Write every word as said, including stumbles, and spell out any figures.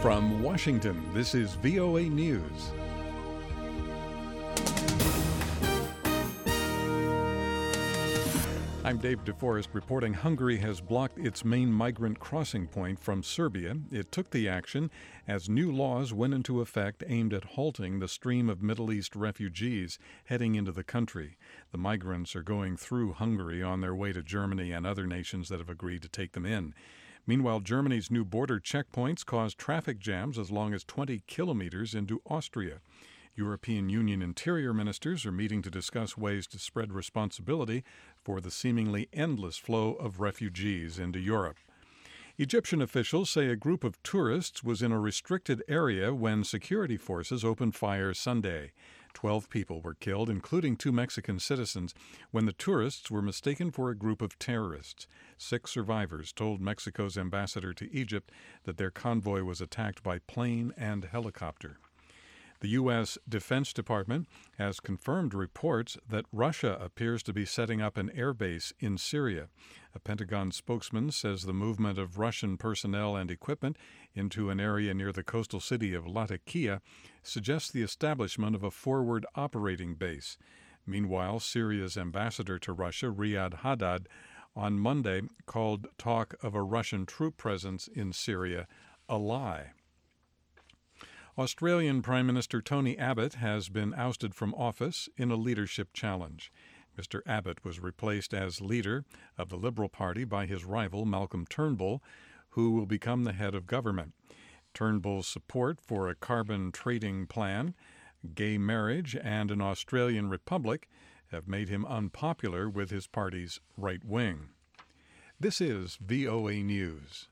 From Washington, this is V O A News. I'm Dave DeForest reporting Hungary has blocked its main migrant crossing point from Serbia. It took the action as new laws went into effect aimed at halting the stream of Middle East refugees heading into the country. The migrants are going through Hungary on their way to Germany and other nations that have agreed to take them in. Meanwhile, Germany's new border checkpoints caused traffic jams as long as twenty kilometers into Austria. European Union interior ministers are meeting to discuss ways to spread responsibility for the seemingly endless flow of refugees into Europe. Egyptian officials say a group of tourists was in a restricted area when security forces opened fire Sunday. Twelve people were killed, including two Mexican citizens, when the tourists were mistaken for a group of terrorists. Six survivors told Mexico's ambassador to Egypt that their convoy was attacked by plane and helicopter. The U S Defense Department has confirmed reports that Russia appears to be setting up an airbase in Syria. A Pentagon spokesman says the movement of Russian personnel and equipment into an area near the coastal city of Latakia suggests the establishment of a forward operating base. Meanwhile, Syria's ambassador to Russia, Riyad Haddad, on Monday called talk of a Russian troop presence in Syria a lie. Australian Prime Minister Tony Abbott has been ousted from office in a leadership challenge. Mister Abbott was replaced as leader of the Liberal Party by his rival Malcolm Turnbull, who will become the head of government. Turnbull's support for a carbon trading plan, gay marriage, and an Australian republic have made him unpopular with his party's right wing. This is V O A News.